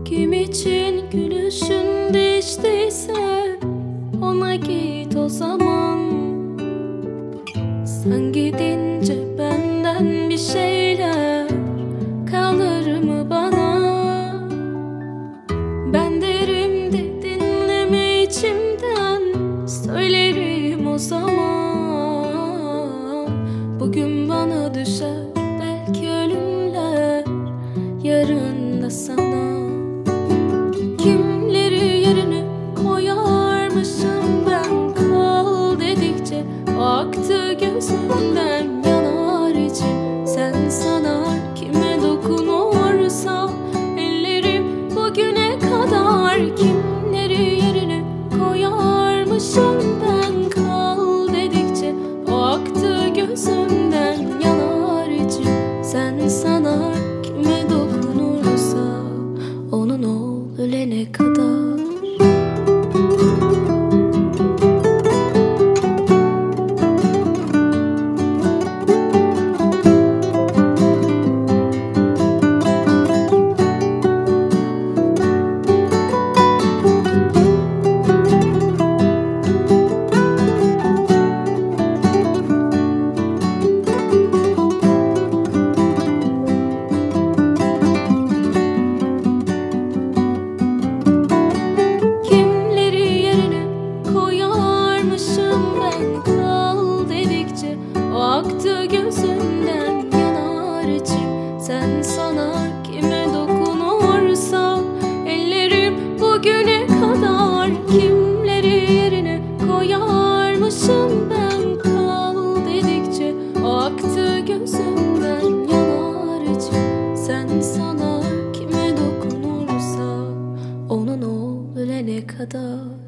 Kim için gülüşün değiştiyse ona git o zaman. Sen gidince benden bir şeyler kalır mı bana? Ben derim de dinleme içimden, söylerim o zaman. Bugün bana düşer belki ölümler, yarın da sana. Kimleri yerine koyarmışım ben, kal dedikçe aktı gözümden yanar içim. Sen sanar kime dokunursa ellerim bugüne kadar. Kimleri yerine koyarmışım ben, kal dedikçe aktı gözümden yanar içim. Sen sanar kime dokunursa onun ol ölene kadar. Aktı gözümden yanar içim. Sen sanar kime dokunursa ellerim bugüne kadar. Kimleri yerine koyarmışım ben, kal dedikçe aktı gözümden yanar içim. Sen sanar kime dokunursa onun ol ölene kadar.